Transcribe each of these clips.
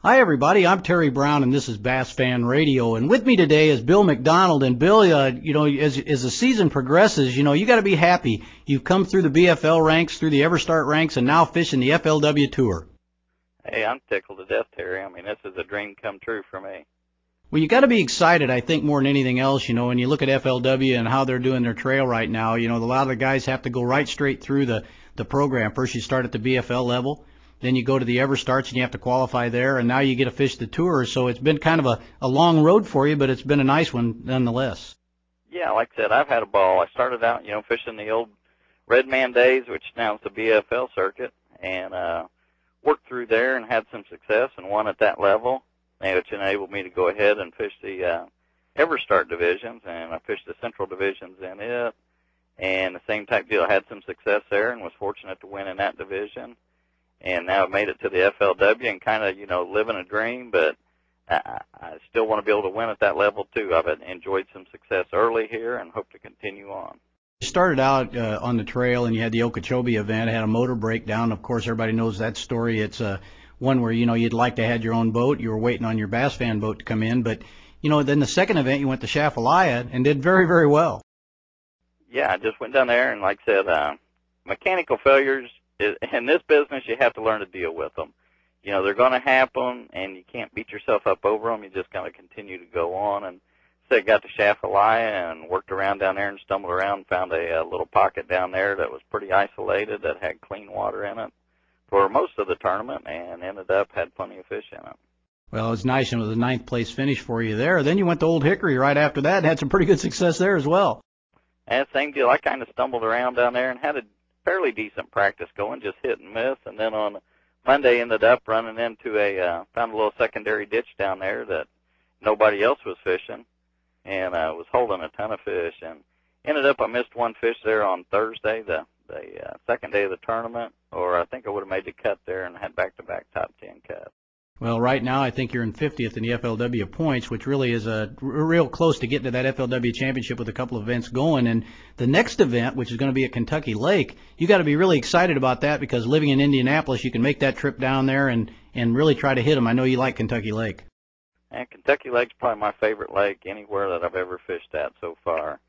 Hi, everybody. I'm Terry Brown, and this is Bass Fan Radio. And with me today is Bill McDonald. And Bill, as the season progresses, you got to be happy. You've come through the BFL ranks, through the Everstart ranks, and now fishing the FLW Tour. Hey, I'm tickled to death, Terry. I mean, this is a dream come true for me. Well, you got to be excited, I think, more than anything else. When you look at FLW and how they're doing their trail right now, a lot of the guys have to go right straight through the program. First, you start at the BFL level. Then you go to the Everstarts and you have to qualify there, and now you get to fish the tour. So it's been kind of a long road for you, but it's been a nice one nonetheless. Yeah, like I said, I've had a ball. I started out, fishing the old Redman days, which now is the BFL circuit, and worked through there and had some success and won at that level, which enabled me to go ahead and fish the Everstart divisions, and I fished the Central divisions in it, and the same type deal. I had some success there and was fortunate to win in that division. And now I've made it to the FLW and kind of, living a dream, but I still want to be able to win at that level, too. I've enjoyed some success early here and hope to continue on. You started out on the trail, and you had the Okeechobee event. It had a motor breakdown. Of course, everybody knows that story. It's one where, you'd like to have your own boat. You were waiting on your Bass Fan boat to come in. But, then the second event, you went to Chafalaya and did very, very well. Yeah, I just went down there, and like I said, mechanical failures, in this business, you have to learn to deal with them. They're going to happen, and you can't beat yourself up over them. You just kind of continue to go on. And so I got to Chafalaya and worked around down there and stumbled around and found a little pocket down there that was pretty isolated that had clean water in it for most of the tournament, and ended up had plenty of fish in it. Well, it was nice, and it was a ninth place finish for you there. Then you went to Old Hickory right after that and had some pretty good success there as well. And same deal. I kind of stumbled around down there and had a fairly decent practice going, just hit and miss, and then on Monday ended up running into found a little secondary ditch down there that nobody else was fishing, and was holding a ton of fish, and ended up I missed one fish there on Thursday, the second day of the tournament, or I think I would have made the cut there and had back-to-back top 10 cuts. Well, right now I think you're in 50th in the FLW points, which really is real close to getting to that FLW championship with a couple of events going. And the next event, which is going to be at Kentucky Lake, you got to be really excited about that because living in Indianapolis, you can make that trip down there and really try to hit them. I know you like Kentucky Lake. And Kentucky Lake's probably my favorite lake anywhere that I've ever fished at so far.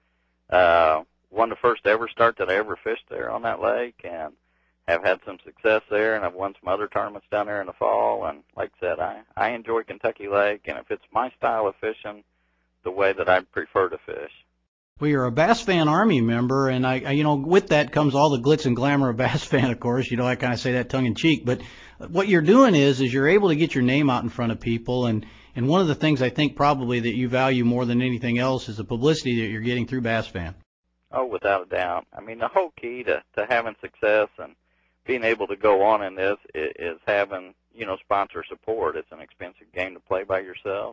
Won the first Everstart that I ever fished there on that lake, and have had some success there, and I've won some other tournaments down there in the fall. And like I said, I enjoy Kentucky Lake, and if it's my style of fishing, the way that I prefer to fish. Well, you're a Bass Fan Army member, and I with that comes all the glitz and glamour of Bass Fan, of course. I kind of say that tongue in cheek, but what you're doing is you're able to get your name out in front of people, and one of the things I think probably that you value more than anything else is the publicity that you're getting through Bass Fan. Oh, without a doubt. I mean, the whole key to having success and being able to go on in this is having, sponsor support. It's an expensive game to play by yourself,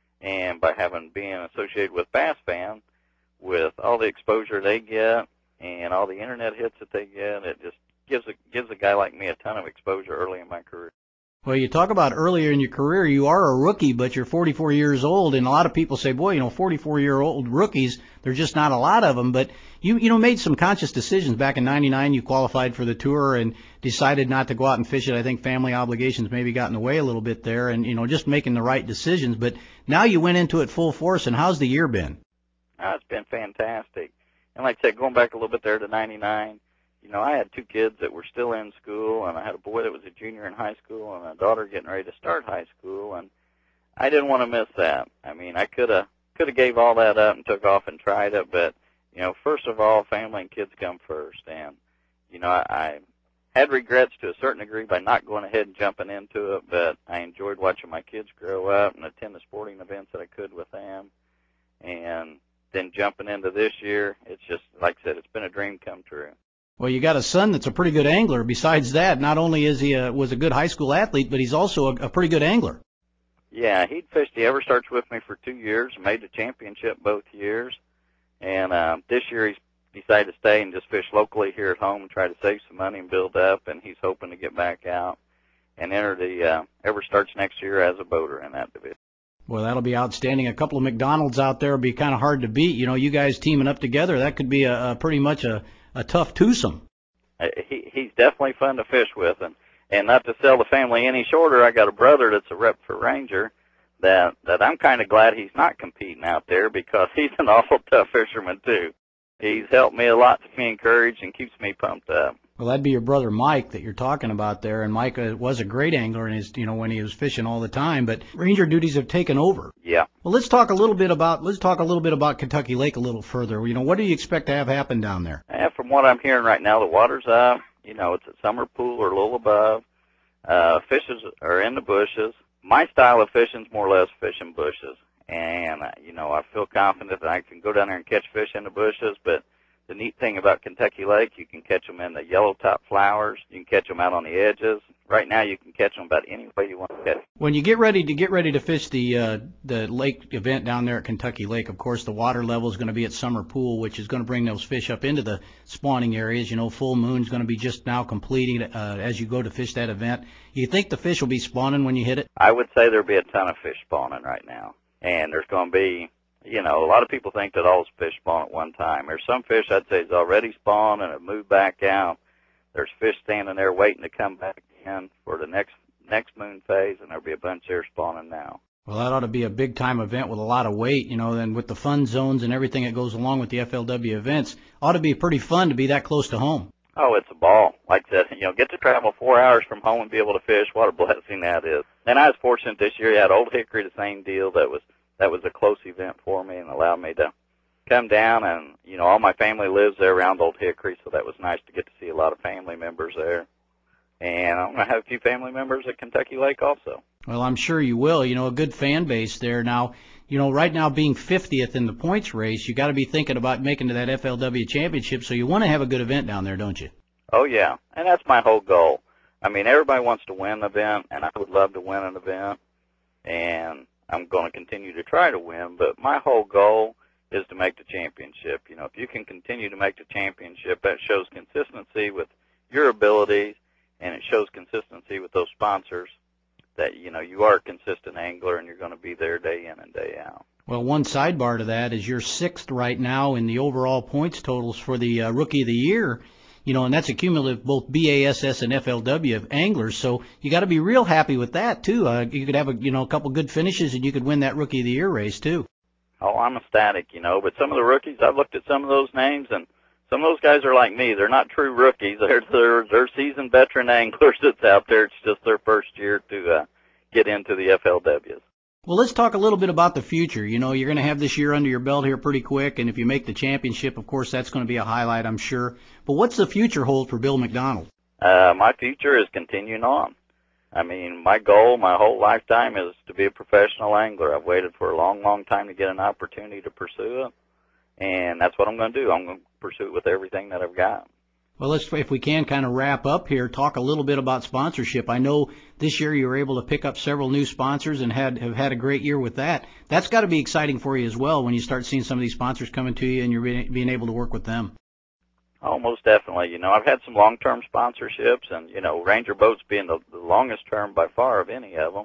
and by being associated with Bass Fan, with all the exposure they get and all the internet hits that they get, it just gives a guy like me a ton of exposure early in my career. Well, you talk about earlier in your career, you are a rookie, but you're 44 years old, and a lot of people say, boy, 44-year-old rookies, there's just not a lot of them. But you made some conscious decisions. Back in '99, you qualified for the tour and decided not to go out and fish it. I think family obligations maybe got in the way a little bit there, and just making the right decisions. But now you went into it full force, and how's the year been? It's been fantastic. And like I said, going back a little bit there to '99, I had two kids that were still in school, and I had a boy that was a junior in high school and a daughter getting ready to start high school, and I didn't want to miss that. I mean, I could have gave all that up and took off and tried it, but, first of all, family and kids come first. And, I had regrets to a certain degree by not going ahead and jumping into it, but I enjoyed watching my kids grow up and attend the sporting events that I could with them. And then jumping into this year, it's just, like I said, it's been a dream come true. Well, you got a son that's a pretty good angler. Besides that, not only is he was a good high school athlete, but he's also a pretty good angler. Yeah, he'd fished the Everstarts with me for 2 years, made the championship both years, and this year he's decided to stay and just fish locally here at home and try to save some money and build up, and he's hoping to get back out and enter the Everstarts next year as a boater in that division. Well, that'll be outstanding. A couple of McDonald's out there will be kind of hard to beat. You guys teaming up together, that could be pretty much a tough twosome. He's definitely fun to fish with, and And not to sell the family any shorter, I got a brother that's a rep for Ranger that I'm kind of glad he's not competing out there because he's an awful tough fisherman too. He's helped me a lot, keeps me encouraged, and keeps me pumped up. Well, that'd be your brother Mike that you're talking about there, and Mike was a great angler in his, when he was fishing all the time. But ranger duties have taken over. Yeah. Well, let's talk a little bit about Kentucky Lake a little further. What do you expect to have happen down there? From what I'm hearing right now, the water's up. It's at summer pool or a little above. Fishes are in the bushes. My style of fishing is more or less fishing bushes, and I feel confident that I can go down there and catch fish in the bushes, but the neat thing about Kentucky Lake, you can catch them in the yellow top flowers. You can catch them out on the edges. Right now, you can catch them about any way you want to catch them. When you get ready to fish the lake event down there at Kentucky Lake, of course, the water level is going to be at summer pool, which is going to bring those fish up into the spawning areas. Full moon's going to be just now completing as you go to fish that event. You think the fish will be spawning when you hit it? I would say there'll be a ton of fish spawning right now, and there's going to be. A lot of people think that all fish spawn at one time. There's some fish I'd say is already spawned and have moved back out. There's fish standing there waiting to come back in for the next moon phase, and there'll be a bunch there spawning now. Well, that ought to be a big-time event with a lot of weight, then with the fun zones and everything that goes along with the FLW events. Ought to be pretty fun to be that close to home. Oh, it's a ball. Like I said, get to travel 4 hours from home and be able to fish. What a blessing that is. And I was fortunate this year. You had Old Hickory, the same deal. That was a close event for me and allowed me to come down, and all my family lives there around Old Hickory, so that was nice to get to see a lot of family members there. And I'm going to have a few family members at Kentucky Lake also. Well, I'm sure you will. A good fan base there. Now, right now being 50th in the points race, you got to be thinking about making to that FLW championship, so you want to have a good event down there, don't you? Oh, yeah, and that's my whole goal. I mean, everybody wants to win an event, and I would love to win an event, and I'm going to continue to try to win, but my whole goal is to make the championship. If you can continue to make the championship, that shows consistency with your abilities, and it shows consistency with those sponsors that, you are a consistent angler and you're going to be there day in and day out. Well, one sidebar to that is you're 6th right now in the overall points totals for the Rookie of the Year. And that's a cumulative both BASS and FLW anglers, so you got to be real happy with that too. You could have a couple good finishes, and you could win that Rookie of the Year race too. Oh, I'm ecstatic, but some of the rookies, I've looked at some of those names, and some of those guys are like me. They're not true rookies. They're seasoned veteran anglers that's out there. It's just their first year to get into the FLWs. Well, let's talk a little bit about the future. You're going to have this year under your belt here pretty quick, and if you make the championship, of course, that's going to be a highlight, I'm sure. But what's the future hold for Bill McDonald? My future is continuing on. I mean, my goal my whole lifetime is to be a professional angler. I've waited for a long, long time to get an opportunity to pursue it, and that's what I'm going to do. I'm going to pursue it with everything that I've got. Well, if we can kind of wrap up here, talk a little bit about sponsorship. I know this year you were able to pick up several new sponsors and have had a great year with that. That's got to be exciting for you as well when you start seeing some of these sponsors coming to you and you're being able to work with them. Oh, most definitely. I've had some long-term sponsorships, and, Ranger Boats being the longest term by far of any of them.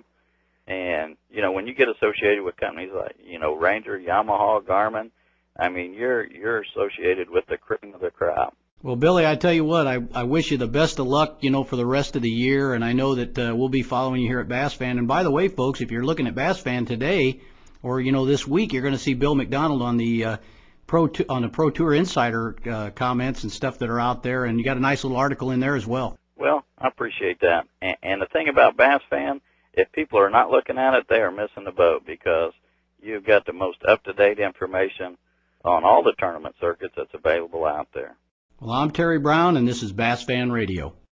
And, when you get associated with companies like, Ranger, Yamaha, Garmin, I mean, you're associated with the cream of the crop. Well, Billy, I tell you what, I wish you the best of luck, for the rest of the year, and I know that we'll be following you here at Bass Fan. And by the way, folks, if you're looking at Bass Fan today, or this week, you're going to see Bill McDonald on the Pro Tour Insider comments and stuff that are out there, and you got a nice little article in there as well. Well, I appreciate that. And the thing about Bass Fan, if people are not looking at it, they are missing the boat, because you've got the most up-to-date information on all the tournament circuits that's available out there. Well, I'm Terry Brown, and this is Bass Fan Radio.